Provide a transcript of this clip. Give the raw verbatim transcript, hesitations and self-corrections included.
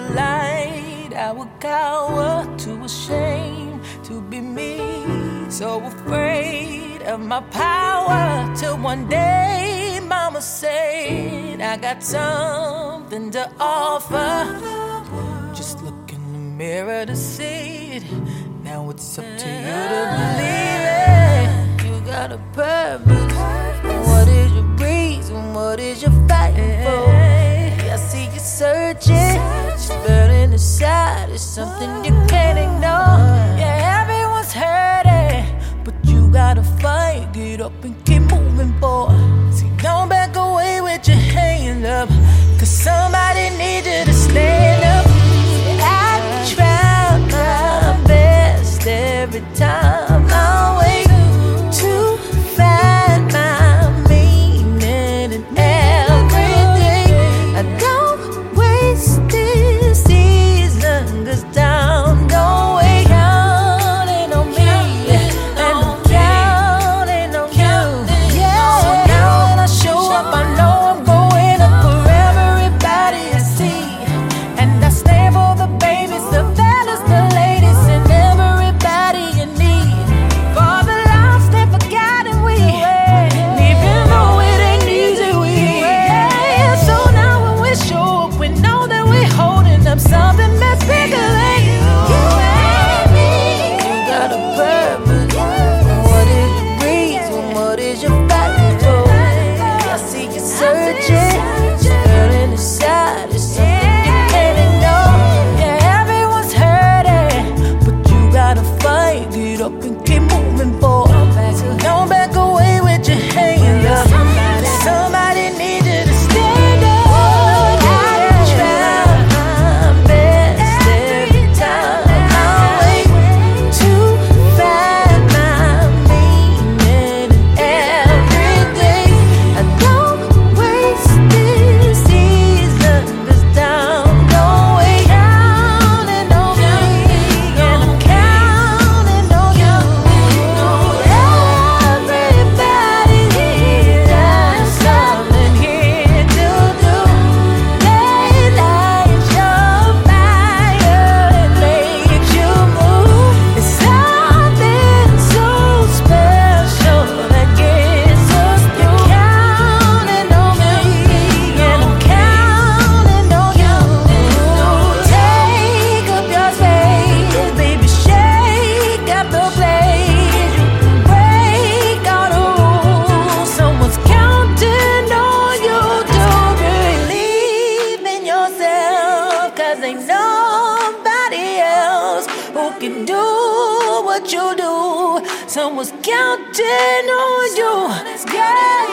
light, I would cower, too ashamed to be me. So afraid of my power, till one day mama said I got something to offer. Just look in the mirror to see it. Now it's up to you to believe it. You got a purpose. What is your reason? What is your fighting for? I see you searching, it's burning inside. It's something you can't ignore. Yeah, everyone's hurting, but you gotta fight. Get up and keep moving, boy. See, don't back away with your hand up, cause somebody needs you to stand up. I try my best every time I wait to find my meaning in everything. I don't waste this season, cause time don't wait. Counting on me, and I'm counting on you. Yeah, so now when I show up, I know I'm going up for everybody I see. And I stand for the babies, the fellas, the ladies, and everybody you need. For the lost and forgotten, we even though it ain't easy, we yeah. So now when we show up, we know that we're holding up something that's bigger than you. You and me. You got a purpose. What is your reason? What is your fighting for? I see you searching, burning inside. It's something you can't ignore. Yeah, everyone's hurting, but you gotta fight. Get up and keep moving forward. So don't back away with your hands up. Somebody needs you to stand up. I try my best every time I wait to find my meaning in everything. I don't waste this season, cause time don't wait. Counting on me, and I'm counting on you. Everybody here got something here to do. They light your fire and make you move. It's something so special that gets us through. Counting on me, and I'm counting on you. Take up your space, baby, shake up the place. You can break all the rules. Someone's counting on you to believe in yourself, cause ain't nobody else who can do what you do. Someone's counting on you. Yeah.